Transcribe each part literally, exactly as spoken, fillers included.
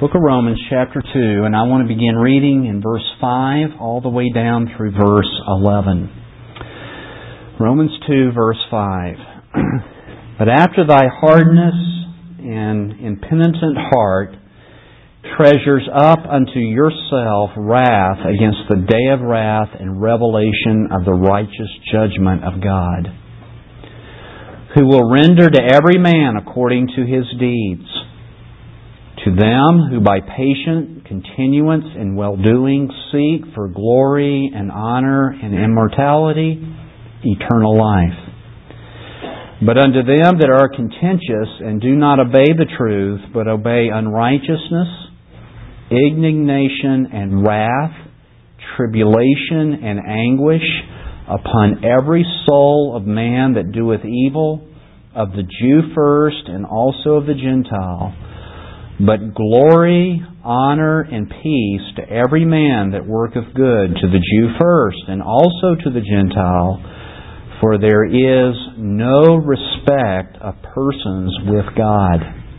Book of Romans, chapter two, and I want to begin reading in verse five all the way down through verse eleven. Romans two, verse five. But after thy hardness and impenitent heart treasures up unto yourself wrath against the day of wrath and revelation of the righteous judgment of God, who will render to every man according to his deeds. To them who by patient continuance in well-doing seek for glory and honor and immortality, eternal life. But unto them that are contentious and do not obey the truth, but obey unrighteousness, indignation and wrath, tribulation and anguish upon every soul of man that doeth evil, of the Jew first and also of the Gentile. But glory, honor, and peace to every man that worketh good, to the Jew first, and also to the Gentile, for there is no respect of persons with God.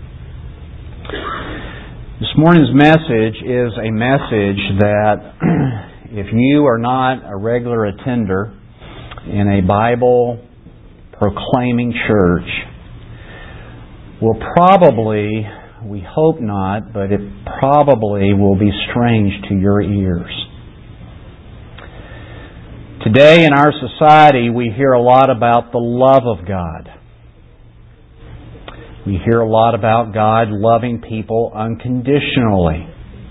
This morning's message is a message that, if you are not a regular attender in a Bible-proclaiming church, will probably... we hope not, but it probably will be strange to your ears. Today in our society, we hear a lot about the love of God. We hear a lot about God loving people unconditionally.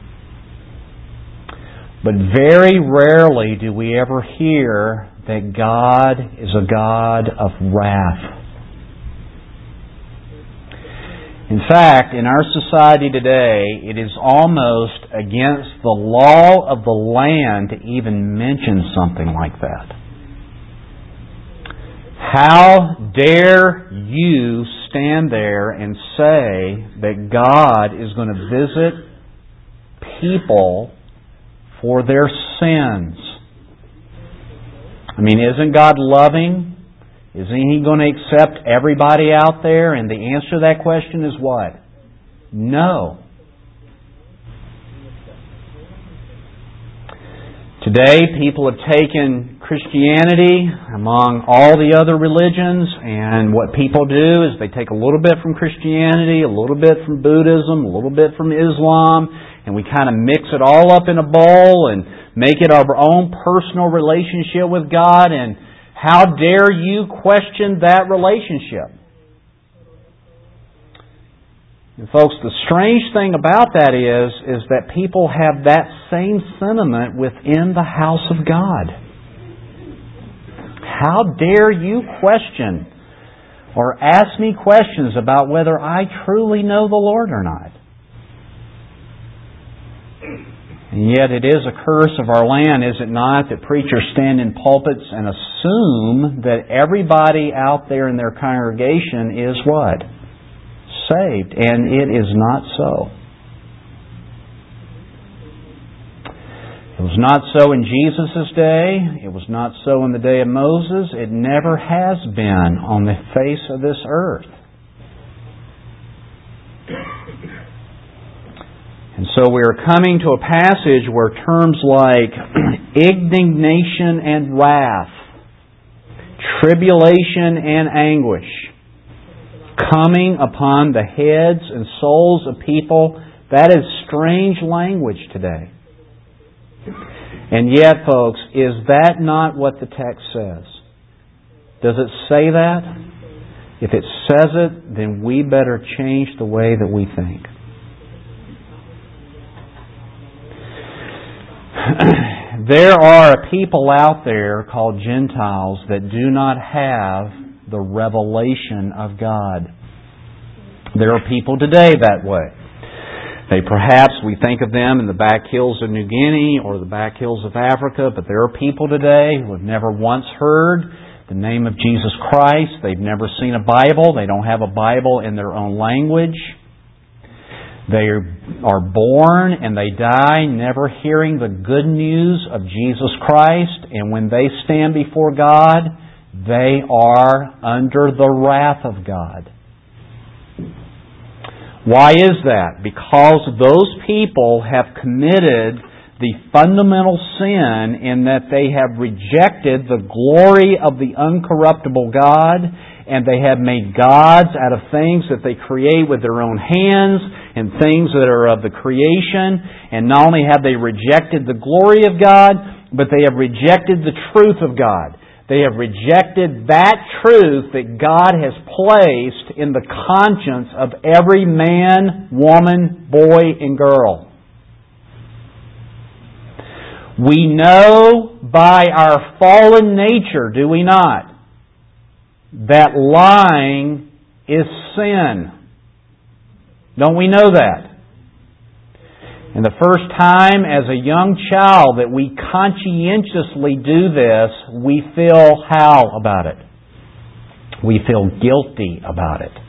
But very rarely do we ever hear that God is a God of wrath. In fact, in our society today, it is almost against the law of the land to even mention something like that. How dare you stand there and say that God is going to visit people for their sins? I mean, isn't God loving? Isn't He going to accept everybody out there? And the answer to that question is what? No. Today, people have taken Christianity among all the other religions, and what people do is they take a little bit from Christianity, a little bit from Buddhism, a little bit from Islam, and we kind of mix it all up in a bowl and make it our own personal relationship with God. And how dare you question that relationship? And folks, the strange thing about that is, is that people have that same sentiment within the house of God. How dare you question or ask me questions about whether I truly know the Lord or not? And yet it is a curse of our land, is it not, that preachers stand in pulpits and assume that everybody out there in their congregation is what? Saved. And it is not so. It was not so in Jesus' day. It was not so in the day of Moses. It never has been on the face of this earth. And so we are coming to a passage where terms like indignation and wrath, tribulation and anguish, coming upon the heads and souls of people, that is strange language today. And yet, folks, is that not what the text says? Does it say that? If it says it, then we better change the way that we think. There are a people out there called Gentiles that do not have the revelation of God. There are people today that way. They perhaps, we think of them in the back hills of New Guinea or the back hills of Africa, but there are people today who have never once heard the name of Jesus Christ. They've never seen a Bible. They don't have a Bible in their own language. They are born and they die never hearing the good news of Jesus Christ. And when they stand before God, they are under the wrath of God. Why is that? Because those people have committed the fundamental sin in that they have rejected the glory of the uncorruptible God, and they have made gods out of things that they create with their own hands and things that are of the creation. And not only have they rejected the glory of God, but they have rejected the truth of God. They have rejected that truth that God has placed in the conscience of every man, woman, boy, and girl. We know by our fallen nature, do we not, that lying is sin. Don't we know that? And the first time as a young child that we conscientiously do this, we feel how about it? We feel guilty about it.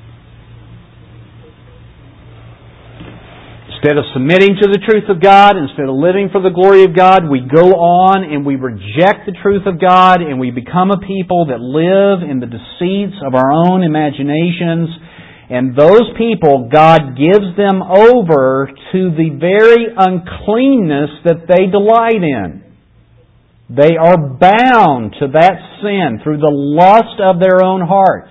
Instead of submitting to the truth of God, instead of living for the glory of God, we go on and we reject the truth of God, and we become a people that live in the deceits of our own imaginations. And those people, God gives them over to the very uncleanness that they delight in. They are bound to that sin through the lust of their own hearts.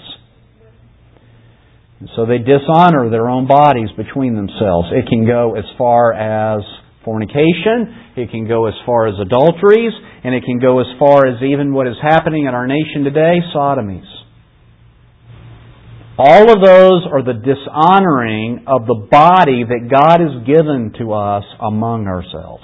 And so they dishonor their own bodies between themselves. It can go as far as fornication, it can go as far as adulteries, and it can go as far as even what is happening in our nation today, sodomies. All of those are the dishonoring of the body that God has given to us among ourselves.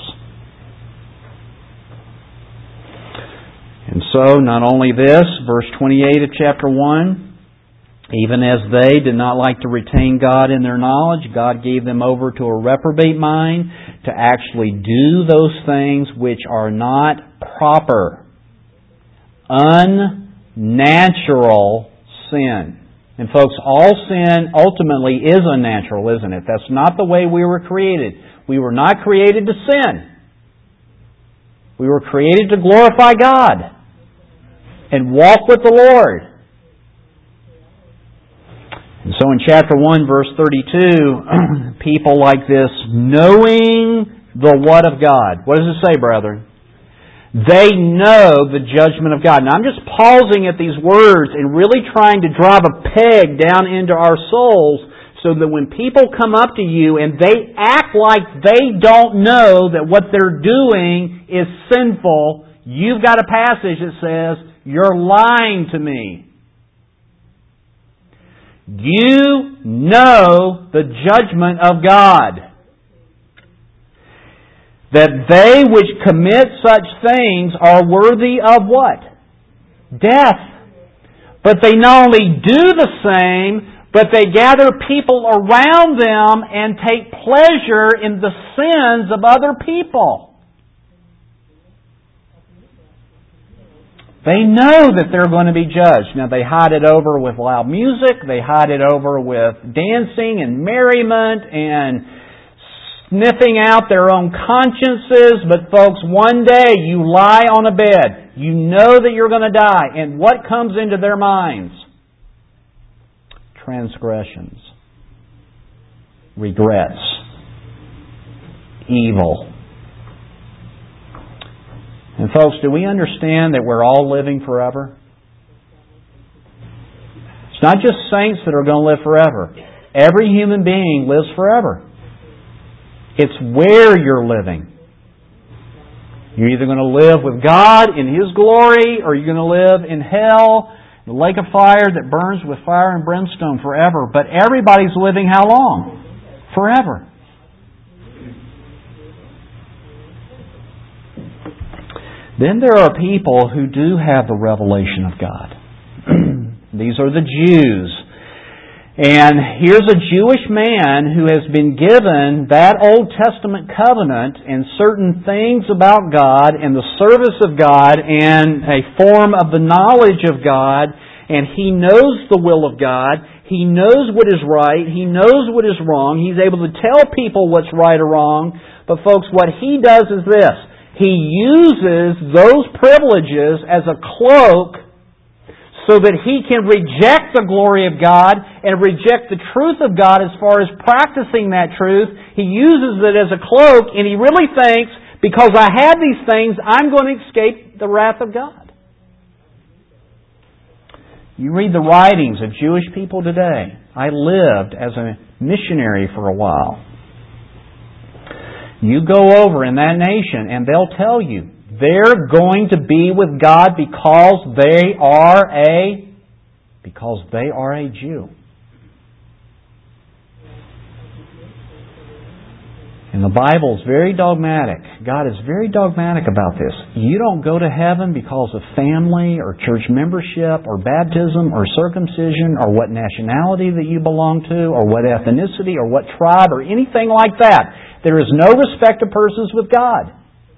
And so, not only this, verse twenty-eight of chapter one, even as they did not like to retain God in their knowledge, God gave them over to a reprobate mind to actually do those things which are not proper. Unnatural sin. And folks, all sin ultimately is unnatural, isn't it? That's not the way we were created. We were not created to sin. We were created to glorify God and walk with the Lord. And so in chapter one, verse thirty-two, people like this, knowing the what of God. What does it say, brethren? They know the judgment of God. Now I'm just pausing at these words and really trying to drive a peg down into our souls so that when people come up to you and they act like they don't know that what they're doing is sinful, you've got a passage that says, "You're lying to me." You know the judgment of God. That they which commit such things are worthy of what? Death. But they not only do the same, but they gather people around them and take pleasure in the sins of other people. They know that they're going to be judged. Now they hide it over with loud music, they hide it over with dancing and merriment and sniffing out their own consciences. But folks, one day you lie on a bed. You know that you're going to die. And what comes into their minds? Transgressions. Regrets. Evil. And folks, do we understand that we're all living forever? It's not just saints that are going to live forever. Every human being lives forever. It's where you're living. You're either going to live with God in His glory, or you're going to live in hell, the lake of fire that burns with fire and brimstone forever. But everybody's living how long? Forever. Then there are people who do have the revelation of God. These are the Jews. And here's a Jewish man who has been given that Old Testament covenant and certain things about God and the service of God and a form of the knowledge of God, and he knows the will of God. He knows what is right. He knows what is wrong. He's able to tell people what's right or wrong. But folks, what he does is this. He uses those privileges as a cloak so that he can reject the glory of God and reject the truth of God as far as practicing that truth. He uses it as a cloak, and he really thinks, because I have these things, I'm going to escape the wrath of God. You read the writings of Jewish people today. I lived as a missionary for a while. You go over in that nation and they'll tell you they're going to be with God because they are a because they are a Jew. And the Bible is very dogmatic. God is very dogmatic about this. You don't go to heaven because of family or church membership or baptism or circumcision or what nationality that you belong to or what ethnicity or what tribe or anything like that. There is no respect of persons with God.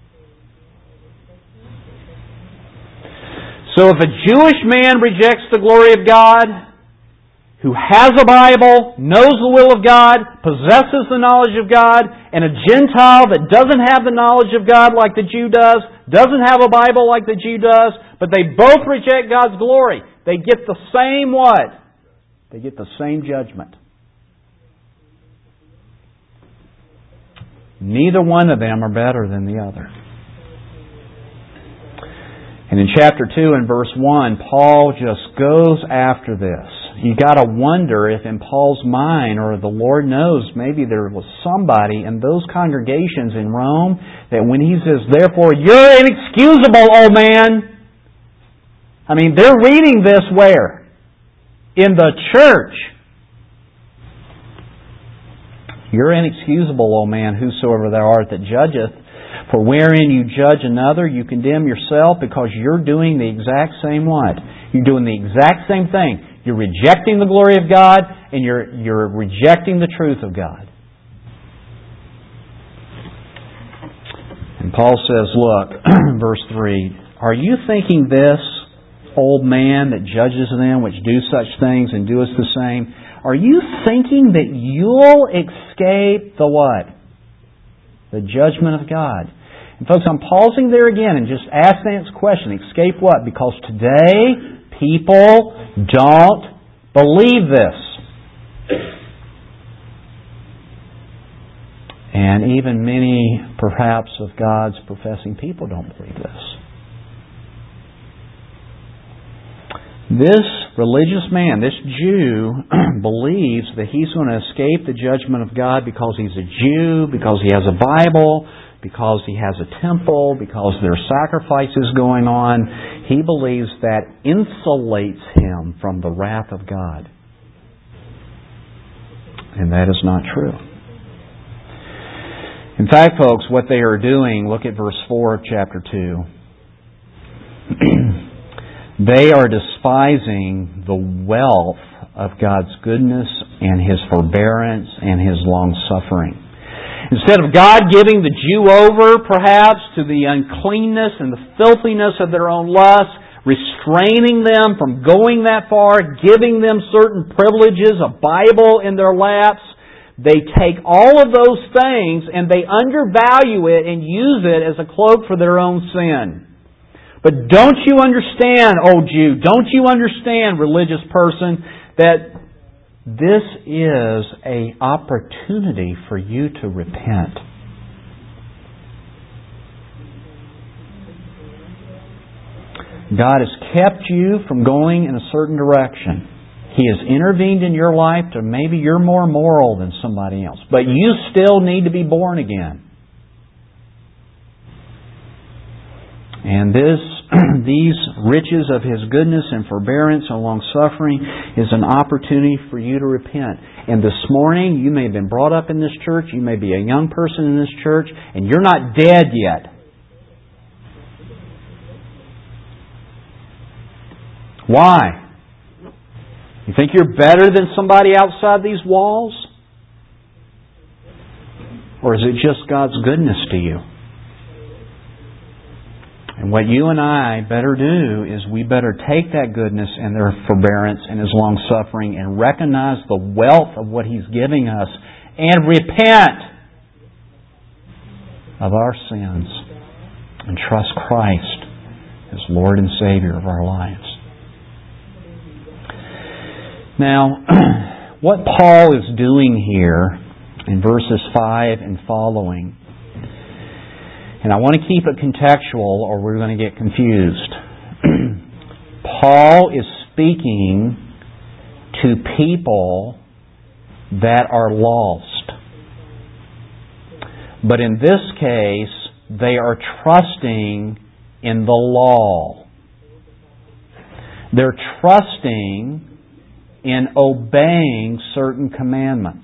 So if a Jewish man rejects the glory of God, who has a Bible, knows the will of God, possesses the knowledge of God, and a Gentile that doesn't have the knowledge of God like the Jew does, doesn't have a Bible like the Jew does, but they both reject God's glory, they get the same what? They get the same judgment. Neither one of them are better than the other. And in chapter two and verse one, Paul just goes after this. You got to wonder if in Paul's mind, or the Lord knows, maybe there was somebody in those congregations in Rome that when he says, therefore, you're inexcusable, old man. I mean, they're reading this where? In the church. You're inexcusable, O man, whosoever thou art that judgeth. For wherein you judge another, you condemn yourself, because you're doing the exact same what? You're doing the exact same thing. You're rejecting the glory of God, and you're, you're rejecting the truth of God. And Paul says, look, verse three, are you thinking this, old man that judges them which do such things and doeth the same, are you thinking that you'll escape the what? The judgment of God. And folks, I'm pausing there again and just asking this question. Escape what? Because today, people don't believe this. And even many, perhaps, of God's professing people don't believe this. This religious man, this Jew, believes that he's going to escape the judgment of God because he's a Jew, because he has a Bible, because he has a temple, because there are sacrifices going on. He believes that insulates him from the wrath of God. And that is not true. In fact, folks, what they are doing, look at verse four of chapter two. They are despising the wealth of God's goodness and His forbearance and His long-suffering. Instead of God giving the Jew over, perhaps, to the uncleanness and the filthiness of their own lusts, restraining them from going that far, giving them certain privileges, a Bible in their laps, they take all of those things and they undervalue it and use it as a cloak for their own sin. But don't you understand, oh Jew, don't you understand, religious person, that this is an opportunity for you to repent. God has kept you from going in a certain direction. He has intervened in your life to maybe you're more moral than somebody else. But you still need to be born again. And this, these riches of His goodness and forbearance and long-suffering is an opportunity for you to repent. And this morning, you may have been brought up in this church, you may be a young person in this church, and you're not dead yet. Why? You think you're better than somebody outside these walls? Or is it just God's goodness to you? And what you and I better do is we better take that goodness and their forbearance and His long-suffering and recognize the wealth of what He's giving us and repent of our sins and trust Christ as Lord and Savior of our lives. Now, what Paul is doing here in verses five and following, and I want to keep it contextual or we're going to get confused. Paul is speaking to people that are lost. But in this case, they are trusting in the law. They're trusting in obeying certain commandments.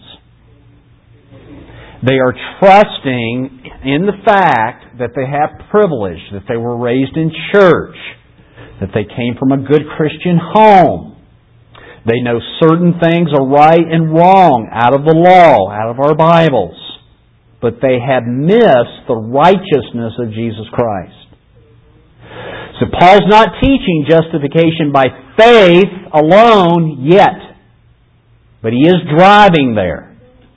They are trusting in the fact that they have privilege, that they were raised in church, that they came from a good Christian home. They know certain things are right and wrong out of the law, out of our Bibles. But they have missed the righteousness of Jesus Christ. So Paul's not teaching justification by faith alone yet. But he is driving there.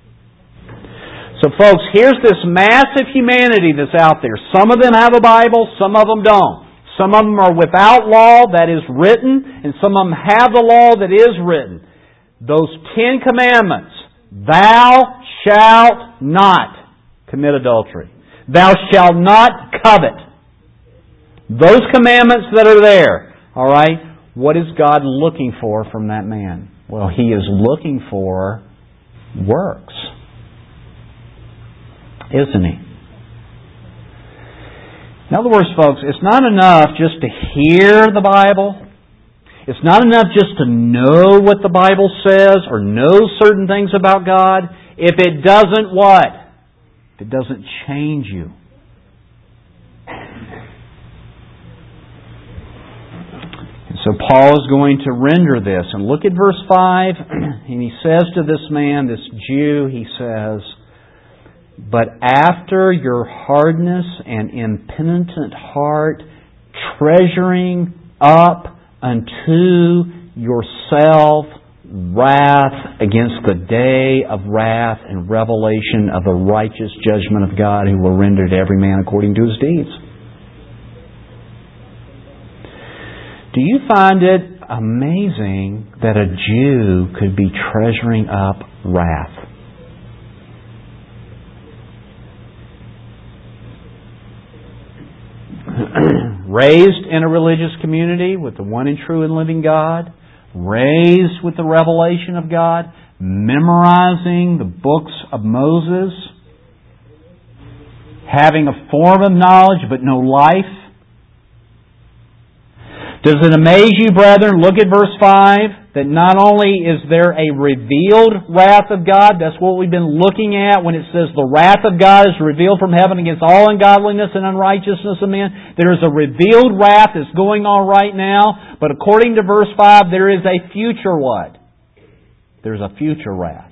So folks, here's this massive humanity that's out there. Some of them have a Bible, some of them don't. Some of them are without law that is written, and some of them have the law that is written. Those Ten Commandments. Thou shalt not commit adultery. Thou shalt not covet. Those commandments that are there. Alright? What is God looking for from that man? Well, He is looking for works. Isn't He? In other words, folks, it's not enough just to hear the Bible. It's not enough just to know what the Bible says or know certain things about God. If it doesn't what? If it doesn't change you. And so Paul is going to render this. And look at verse five. And he says to this man, this Jew, he says, but after your hardness and impenitent heart, treasuring up unto yourself wrath against the day of wrath and revelation of the righteous judgment of God, who will render to every man according to his deeds. Do you find it amazing that a Jew could be treasuring up wrath? Raised in a religious community with the one and true and living God, raised with the revelation of God, memorizing the books of Moses, having a form of knowledge but no life. Does it amaze you, brethren? Look at verse five, that not only is there a revealed wrath of God, that's what we've been looking at when it says the wrath of God is revealed from heaven against all ungodliness and unrighteousness of men. There is a revealed wrath that's going on right now, but according to verse five, there is a future what? There's a future wrath.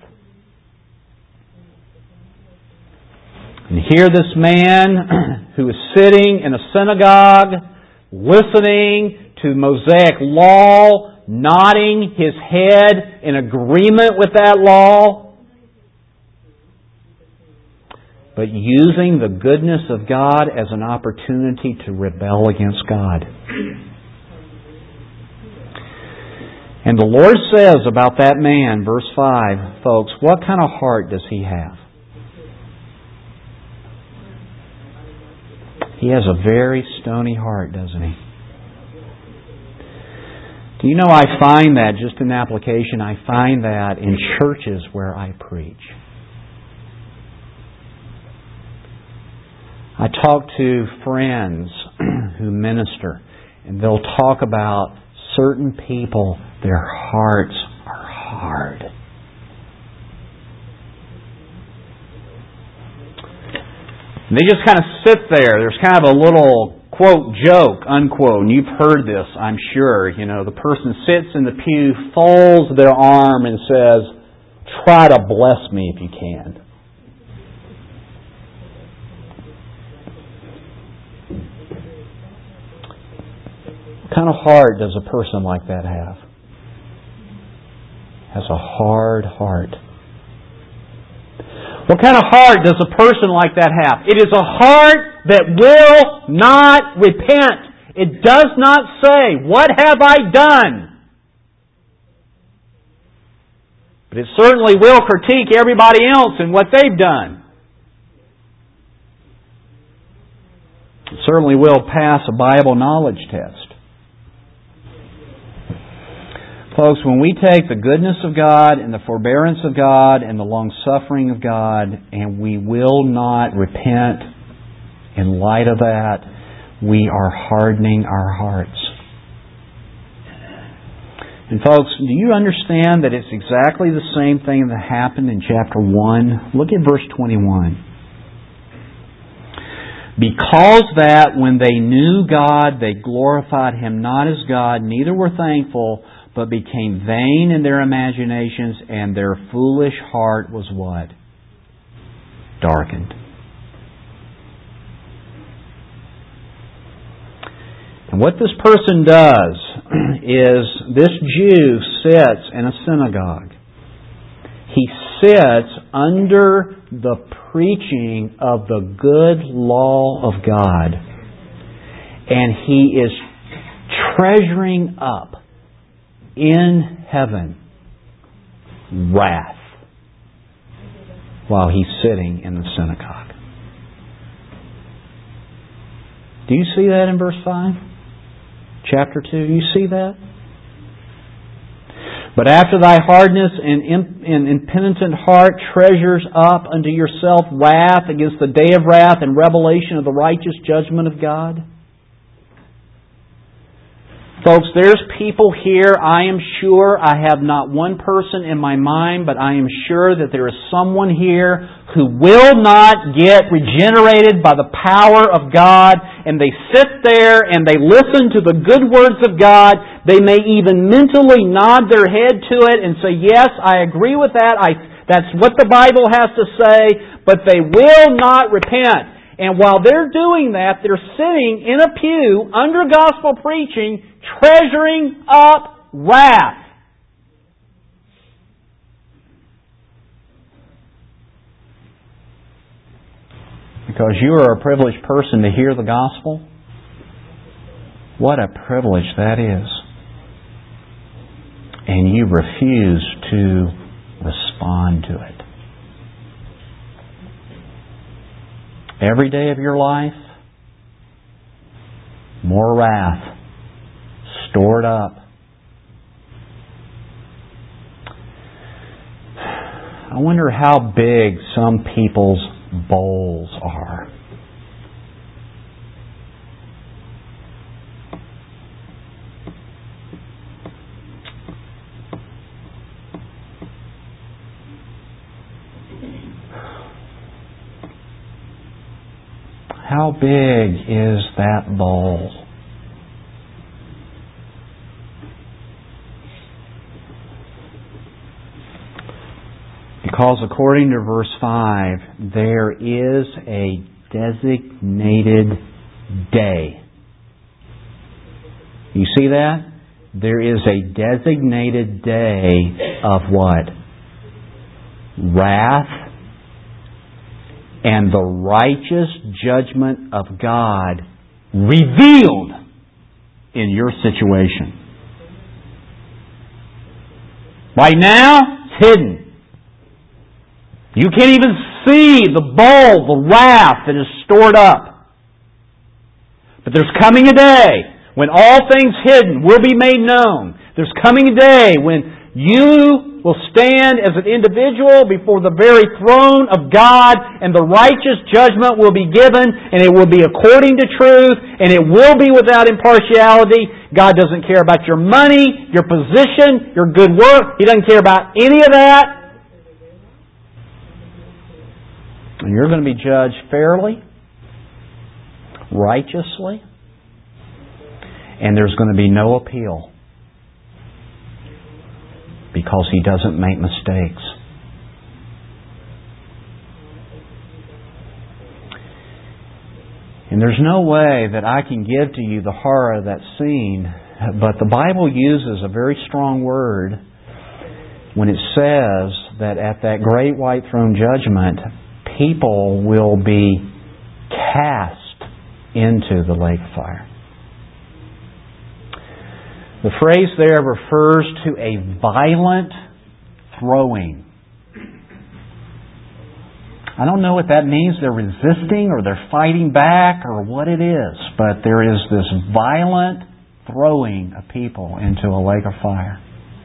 And here this man who is sitting in a synagogue, listening to Mosaic law, nodding his head in agreement with that law, but using the goodness of God as an opportunity to rebel against God. And the Lord says about that man, verse five, folks, what kind of heart does he have? He has a very stony heart, doesn't he? Do you know, I find that, just in application, I find that in churches where I preach. I talk to friends who minister, and they'll talk about certain people, their hearts are hard. And they just kind of sit there. There's kind of a little, quote, joke, unquote, and you've heard this, I'm sure. You know, the person sits in the pew, folds their arm and says, try to bless me if you can. What kind of heart does a person like that have? Has a hard heart. What kind of heart does a person like that have? It is a heart that will not repent. It does not say, what have I done? But it certainly will critique everybody else and what they've done. It certainly will pass a Bible knowledge test. Folks, when we take the goodness of God and the forbearance of God and the long-suffering of God, and we will not repent in light of that, we are hardening our hearts. And folks, do you understand that it's exactly the same thing that happened in chapter one? Look at verse twenty-one. Because that when they knew God, they glorified Him not as God, neither were thankful, but became vain in their imaginations, and their foolish heart was what? Darkened. And what this person does is, this Jew sits in a synagogue. He sits under the preaching of the good law of God, and he is treasuring up in heaven wrath while he's sitting in the synagogue. Do you see that in verse five? Chapter two, you see that? But after thy hardness and, imp- and impenitent heart treasures up unto yourself wrath against the day of wrath and revelation of the righteous judgment of God. Folks, there's people here, I am sure, I have not one person in my mind, but I am sure that there is someone here who will not get regenerated by the power of God, and they sit there and they listen to the good words of God. They may even mentally nod their head to it and say, yes, I agree with that. I, that's what the Bible has to say, but they will not repent. And while they're doing that, they're sitting in a pew under gospel preaching, treasuring up wrath. Because you are a privileged person to hear the gospel. What a privilege that is. And you refuse to respond to it. Every day of your life, more wrath stored up. I wonder how big some people's bowls are. How big is that bowl? Because according to verse five, there is a designated day. You see that? There is a designated day of what? Wrath and the righteous judgment of God revealed in your situation. Right now, it's hidden. You can't even see the bowl, the wrath that is stored up. But there's coming a day when all things hidden will be made known. There's coming a day when you will stand as an individual before the very throne of God, and the righteous judgment will be given, and it will be according to truth, and it will be without impartiality. God doesn't care about your money, your position, your good work. He doesn't care about any of that. And you're going to be judged fairly, righteously, and there's going to be no appeal. Because He doesn't make mistakes. And there's no way that I can give to you the horror of that scene, but the Bible uses a very strong word when it says that at that great white throne judgment, people will be cast into the lake of fire. The phrase there refers to a violent throwing. I don't know what that means. They're resisting or they're fighting back or what it is, but there is this violent throwing of people into a lake of fire.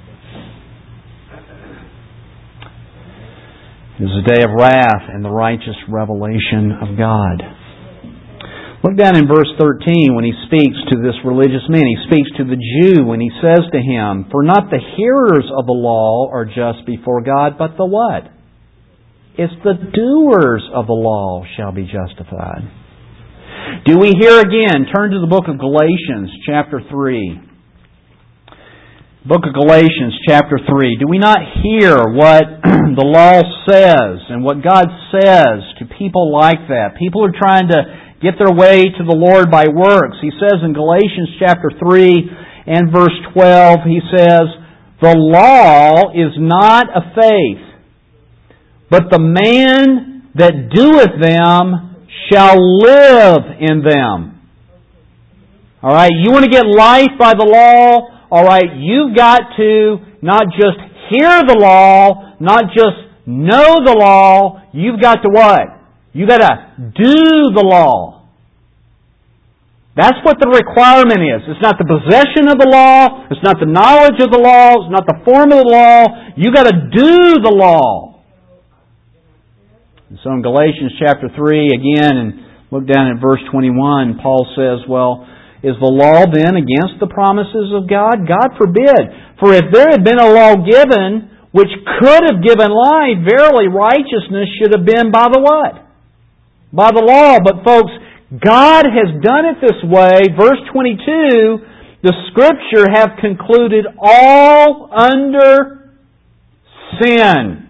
It is a day of wrath and the righteous revelation of God. Look down in verse thirteen when he speaks to this religious man. He speaks to the Jew when he says to him, "For not the hearers of the law are just before God, but the" what? "It's the doers of the law shall be justified." Do we hear again? Turn to the book of Galatians, chapter three. Book of Galatians, chapter three. Do we not hear what the law says and what God says to people like that? People are trying to get their way to the Lord by works. He says in Galatians chapter three and verse twelve, he says, "The law is not of faith, but the man that doeth them shall live in them." All right, you want to get life by the law? All right, you've got to not just hear the law, not just know the law, you've got to what? You've got to do the law. That's what the requirement is. It's not the possession of the law, it's not the knowledge of the law, it's not the form of the law. You've got to do the law. And so in Galatians chapter three, again, and look down at verse twenty-one, Paul says, well, is the law then against the promises of God? God forbid. For if there had been a law given which could have given life, verily righteousness should have been by the what? By the law. But folks, God has done it this way. Verse twenty-two, the Scripture have concluded all under sin.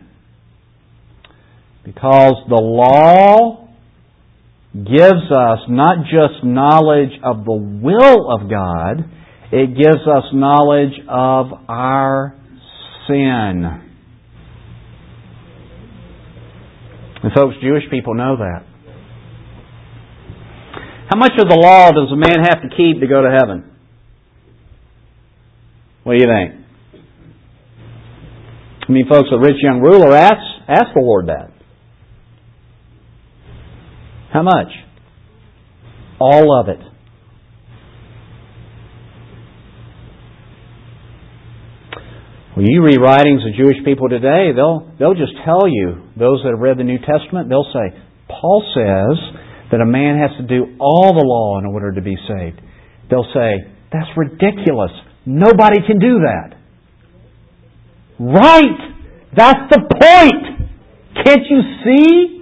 Because the law gives us not just knowledge of the will of God, it gives us knowledge of our sin. And folks, Jewish people know that. How much of the law does a man have to keep to go to heaven? What do you think? I mean, folks, the rich young ruler asked, asked the Lord that. How much? All of it. Well, you read writings of Jewish people today, they'll they'll just tell you, those that have read the New Testament, they'll say, Paul says that a man has to do all the law in order to be saved. They'll say, that's ridiculous. Nobody can do that. Right! That's the point! Can't you see?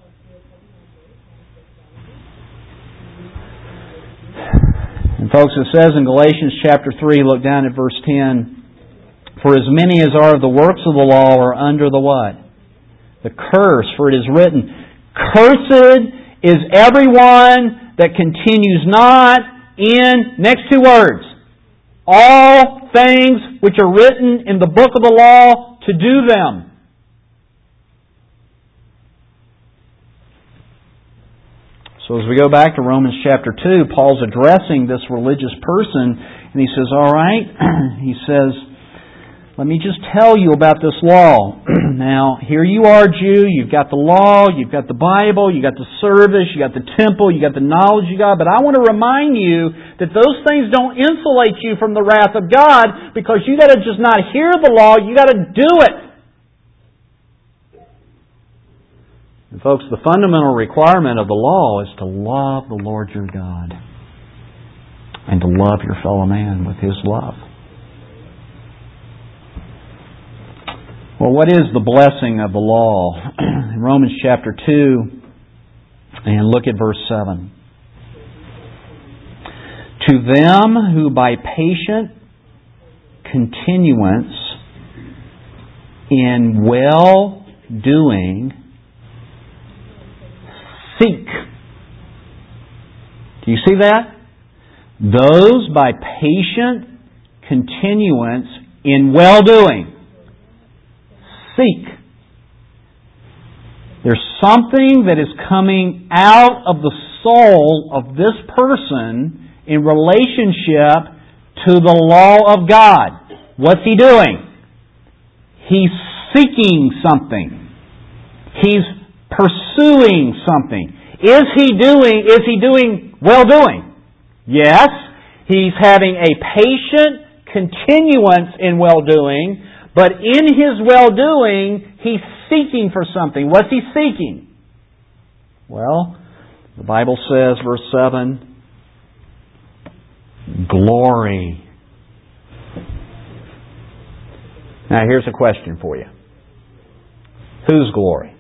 And folks, it says in Galatians chapter three, look down at verse ten, for as many as are of the works of the law are under the what? The curse, for it is written, cursed is everyone that continues not in, next two words, all things which are written in the book of the law to do them. So as we go back to Romans chapter two, Paul's addressing this religious person, and he says, all right, he says, let me just tell you about this law. Now, here you are, Jew, you've got the law, you've got the Bible, you've got the service, you've got the temple, you've got the knowledge of God, but I want to remind you that those things don't insulate you from the wrath of God, because you've got to just not hear the law, you've got to do it. And folks, the fundamental requirement of the law is to love the Lord your God and to love your fellow man with His love. Well, what is the blessing of the law? In Romans chapter two, and look at verse seven. To them who by patient continuance in well-doing seek. Do you see that? Those by patient continuance in well-doing seek. There's something that is coming out of the soul of this person in relationship to the law of God. What's he doing? He's seeking something. He's pursuing something. Is he doing, is he doing well-doing? Yes. He's having a patient continuance in well-doing, but in his well-doing, he's seeking for something. What's he seeking? Well, the Bible says, verse seven, glory. Now here's a question for you. Whose glory?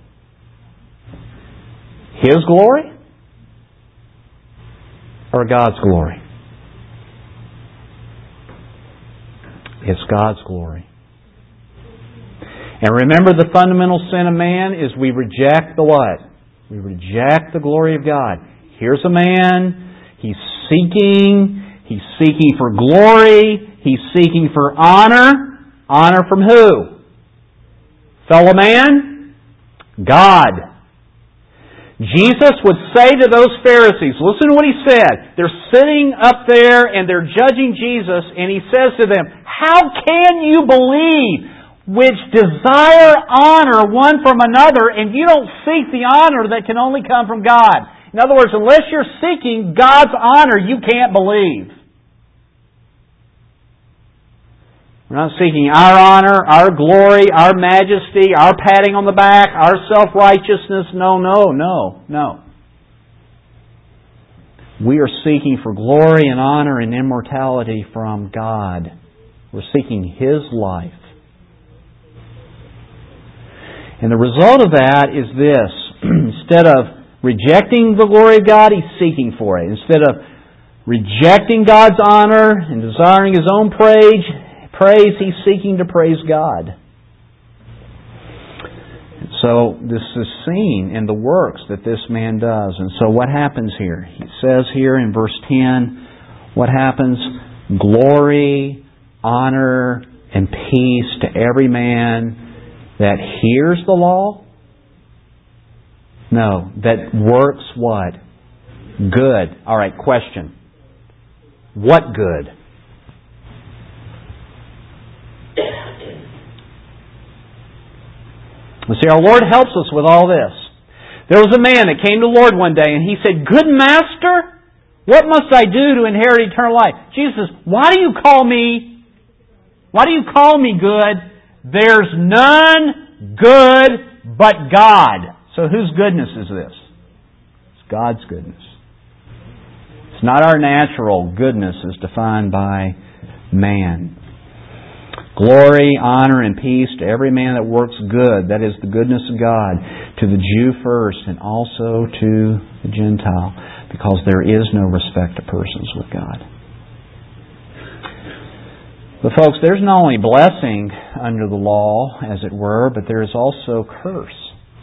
His glory? Or God's glory? It's God's glory. And remember, the fundamental sin of man is we reject the what? We reject the glory of God. Here's a man, he's seeking, he's seeking for glory, he's seeking for honor. Honor from who? Fellow man? God. Jesus would say to those Pharisees, listen to what He said. They're sitting up there and they're judging Jesus, and He says to them, how can you believe which desire honor one from another, and you don't seek the honor that can only come from God? In other words, unless you're seeking God's honor, you can't believe. We're not seeking our honor, our glory, our majesty, our patting on the back, our self-righteousness. No, no, no, no. We are seeking for glory and honor and immortality from God. We're seeking His life. And the result of that is this. Instead of rejecting the glory of God, he's seeking for it. Instead of rejecting God's honor and desiring his own praise, praise, he's seeking to praise God. And so this is seen in the works that this man does. And so what happens here? He says here in verse ten, what happens? Glory, honor, and peace to every man that hears the law? No, that works what? Good. All right, question. What good? You see, our Lord helps us with all this. There was a man that came to the Lord one day and he said, "Good Master, what must I do to inherit eternal life?" Jesus, why do you call me, why do you call me good? There's none good but God. So whose goodness is this? It's God's goodness. It's not our natural goodness as defined by man. Glory, honor, and peace to every man that works good. That is the goodness of God. To the Jew first and also to the Gentile. Because there is no respect of persons with God. But folks, there's not only blessing under the law, as it were, but there is also curse.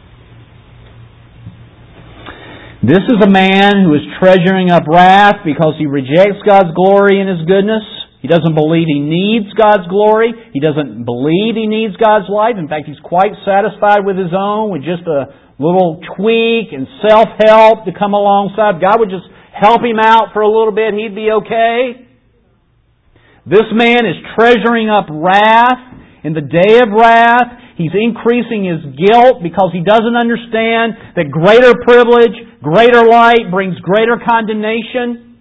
This is a man who is treasuring up wrath because he rejects God's glory and His goodness. He doesn't believe he needs God's glory. He doesn't believe he needs God's life. In fact, he's quite satisfied with his own, with just a little tweak and self-help to come alongside. God would just help him out for a little bit. He'd be okay. This man is treasuring up wrath in the day of wrath. He's increasing his guilt because he doesn't understand that greater privilege, greater light brings greater condemnation.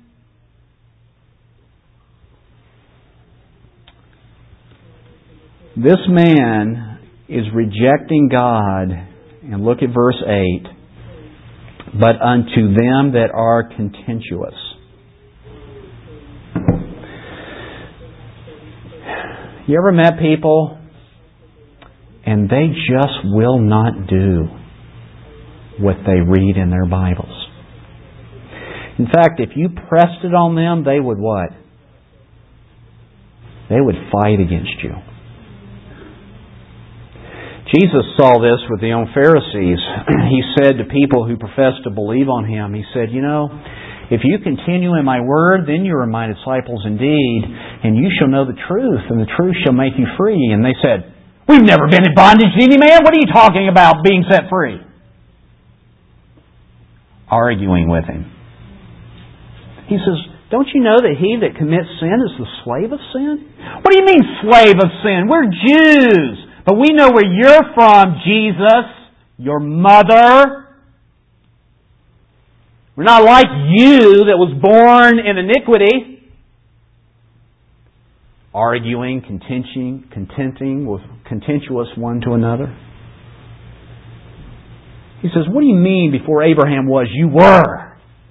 This man is rejecting God, and look at verse eight, but unto them that are contentious. You ever met people and they just will not do what they read in their Bibles? In fact, if you pressed it on them, they would what? They would fight against you. Jesus saw this with the young Pharisees. He said to people who professed to believe on Him, He said, you know, if you continue in my word, then you are my disciples indeed, and you shall know the truth, and the truth shall make you free. And they said, we've never been in bondage to any man. What are you talking about, being set free? Arguing with Him. He says, don't you know that he that commits sin is the slave of sin? What do you mean slave of sin? We're Jews. But we know where you're from, Jesus, your mother. We're not like you that was born in iniquity. Arguing, contenting, contenting with contentious one to another. He says, what do you mean before Abraham was, you were?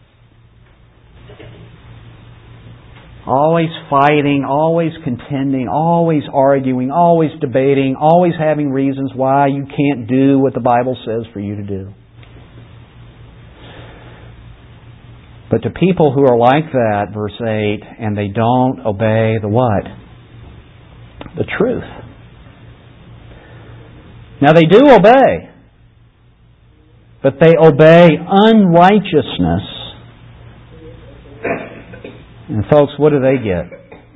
Always fighting, always contending, always arguing, always debating, always having reasons why you can't do what the Bible says for you to do. But to people who are like that, verse eight, and they don't obey the what? The truth. Now they do obey, but they obey unrighteousness. And folks, what do they get?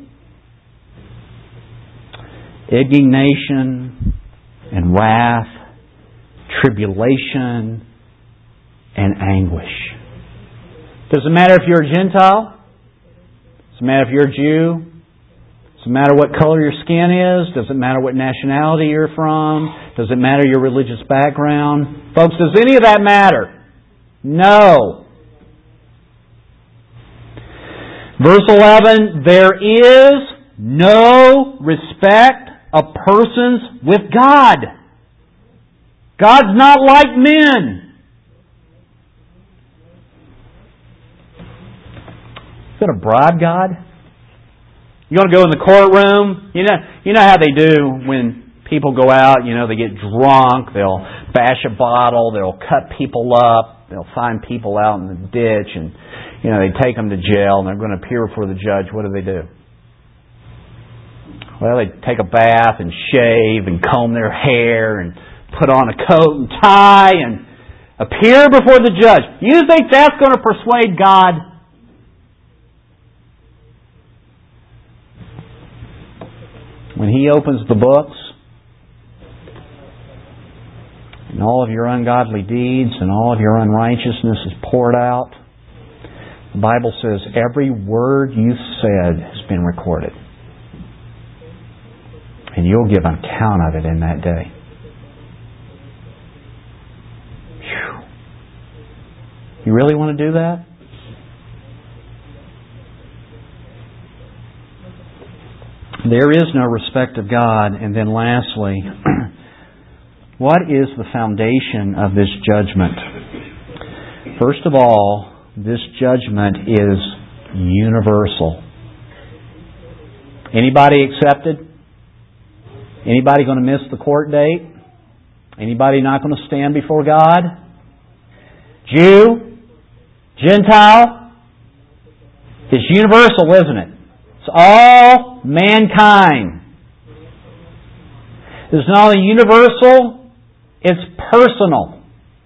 Indignation and wrath, tribulation and anguish. Doesn't matter if you're a Gentile. Doesn't matter if you're a Jew. Doesn't matter what color your skin is. Doesn't matter what nationality you're from. Doesn't matter your religious background. Folks, does any of that matter? No. Verse eleven, there is no respect of persons with God. God's not like men. You going to bribe God? You going to go in the courtroom? You know, you know how they do when people go out, you know, they get drunk, they'll bash a bottle, they'll cut people up, they'll find people out in the ditch, and you know, they take them to jail and they're going to appear before the judge. What do they do? Well, they take a bath and shave and comb their hair and put on a coat and tie and appear before the judge. You think that's going to persuade God? When He opens the books and all of your ungodly deeds and all of your unrighteousness is poured out, the Bible says every word you've said has been recorded. And you'll give an account of it in that day. Whew. You really want to do that? There is no respect of God. And then lastly, what is the foundation of this judgment? First of all, this judgment is universal. Anybody accepted? Anybody going to miss the court date? Anybody not going to stand before God? Jew? Gentile? It's universal, isn't it? It's all mankind. It's not only universal, it's personal.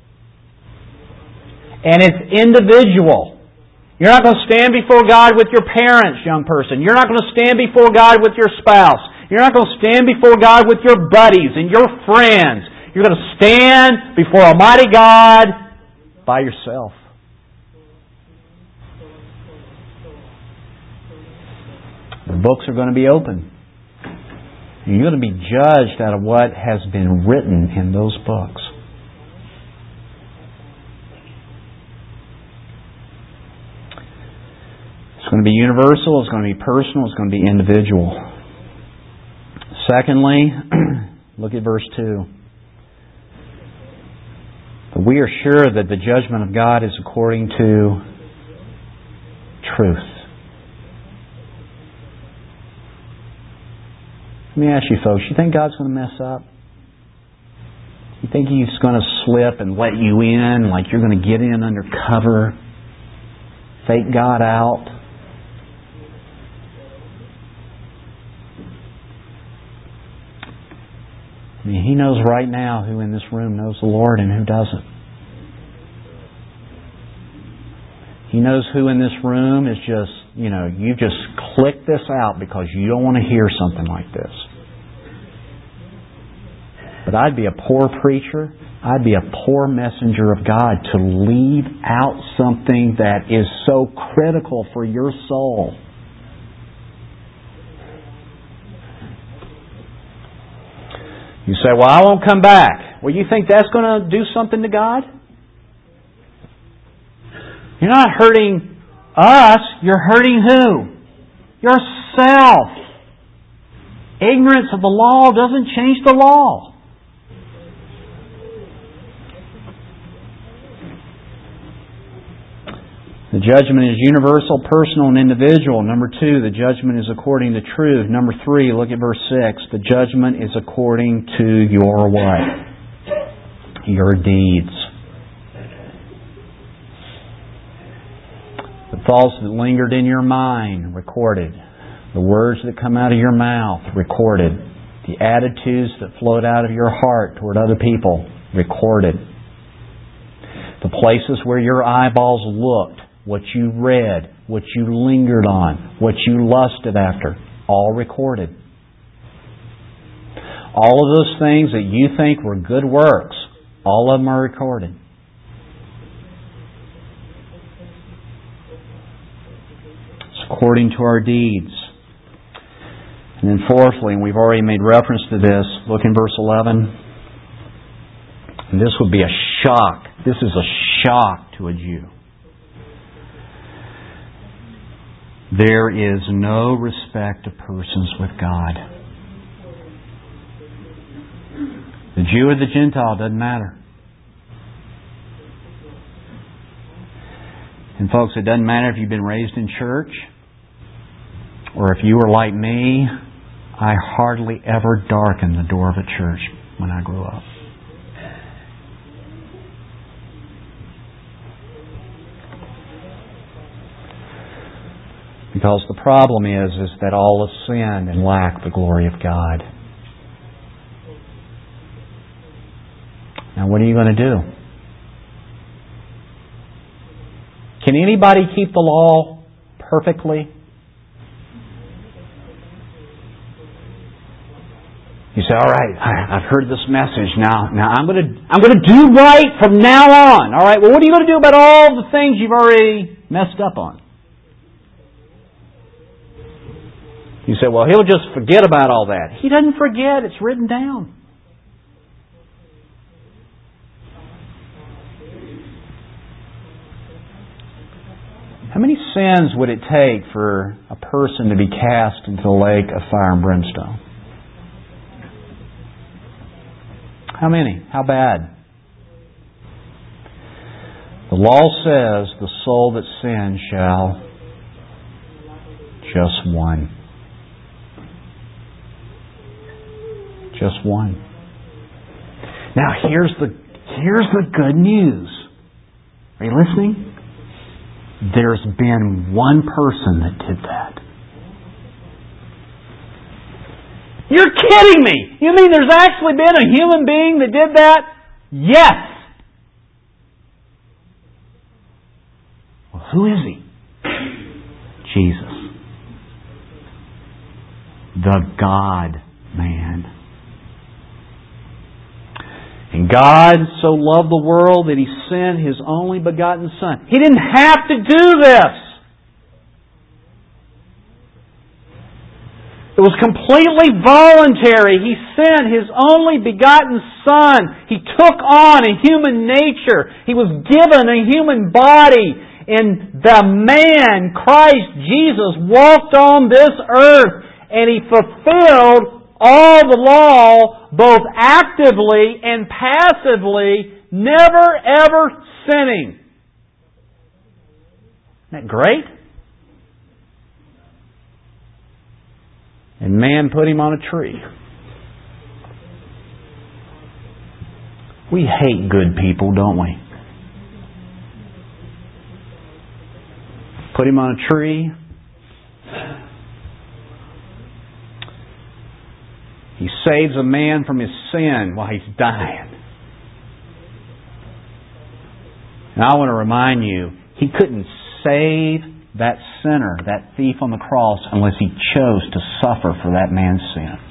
And it's individual. You're not going to stand before God with your parents, young person. You're not going to stand before God with your spouse. You're not going to stand before God with your buddies and your friends. You're going to stand before Almighty God by yourself. The books are going to be open. You're going to be judged out of what has been written in those books. It's going to be universal, it's going to be personal, it's going to be individual. Secondly, look at verse two. But we are sure that the judgment of God is according to truth. Let me ask you folks, you think God's going to mess up? You think He's going to slip and let you in like you're going to get in undercover, fake God out? I mean, He knows right now who in this room knows the Lord and who doesn't. He knows who in this room is just, you know, you just click this out because you don't want to hear something like this. But I'd be a poor preacher, I'd be a poor messenger of God to leave out something that is so critical for your soul. You say, well, I won't come back. Well, you think that's going to do something to God? You're not hurting us. You're hurting who? Yourself. Ignorance of the law doesn't change the law. The judgment is universal, personal, and individual. Number two, the judgment is according to truth. Number three, look at verse six. The judgment is according to your what? Your deeds. The thoughts that lingered in your mind, recorded. The words that come out of your mouth, recorded. The attitudes that flowed out of your heart toward other people, recorded. The places where your eyeballs looked, what you read, what you lingered on, what you lusted after, all recorded. All of those things that you think were good works, all of them are recorded. It's according to our deeds. And then fourthly, and we've already made reference to this, look in verse eleven. And this would be a shock. This is a shock to a Jew. There is no respect of persons with God. The Jew or the Gentile, doesn't matter. And folks, it doesn't matter if you've been raised in church or if you were like me. I hardly ever darkened the door of a church when I grew up. Because the problem is, is that all have sinned and lack the glory of God. Now what are you going to do? Can anybody keep the law perfectly? You say, all right, I've heard this message. Now, now I'm going to I'm going to do right from now on. All right, well, what are you going to do about all the things you've already messed up on? You say, well, he'll just forget about all that. He doesn't forget. It's written down. How many sins would it take for a person to be cast into the lake of fire and brimstone? How many? How bad? The law says the soul that sins shall just one. Just one. Now here's the here's the good news. Are you listening? There's been one person that did that. You're kidding me! You mean there's actually been a human being that did that? Yes! Well, who is he? Jesus. The God-man. And God so loved the world that He sent His only begotten Son. He didn't have to do this. It was completely voluntary. He sent His only begotten Son. He took on a human nature. He was given a human body. And the man, Christ Jesus, walked on this earth and He fulfilled all the law, both actively and passively, never ever sinning. Isn't that great? And man put Him on a tree. We hate good people, don't we? Put Him on a tree. He saves a man from his sin while he's dying. And I want to remind you, He couldn't save that sinner, that thief on the cross, unless He chose to suffer for that man's sins.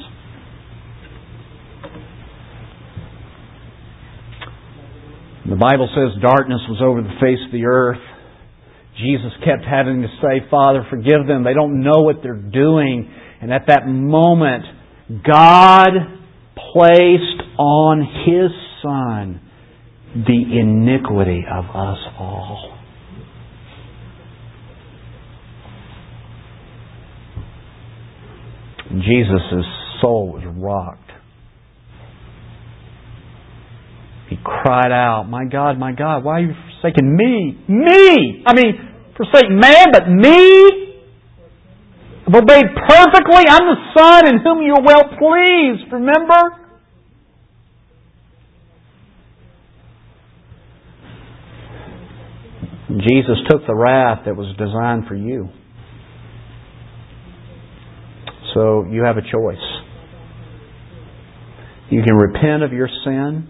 The Bible says darkness was over the face of the earth. Jesus kept having to say, Father, forgive them. They don't know what they're doing. And at that moment, God placed on His Son the iniquity of us all. Jesus' soul was rocked. He cried out, "My God, my God, why are you forsaking me? Me! I mean, forsaking man, but me? I've obeyed perfectly. I'm the Son in whom you are well pleased. Remember?" Jesus took the wrath that was designed for you. So you have a choice. You can repent of your sin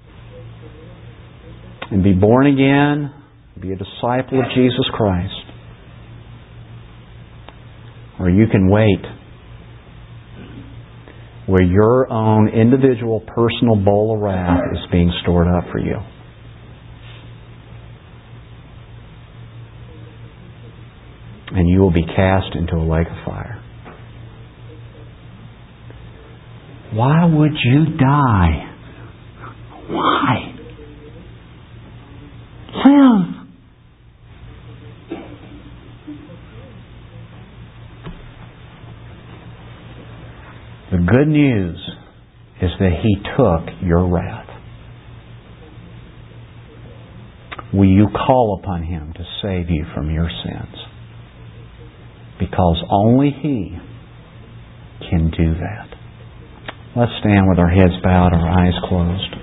and be born again, be a disciple of Jesus Christ. Or you can wait where your own individual personal bowl of wrath is being stored up for you. And you will be cast into a lake of fire. Why would you die? Why? Live. The good news is that He took your wrath. Will you call upon Him to save you from your sins? Because only He can do that. Let's stand with our heads bowed, our eyes closed.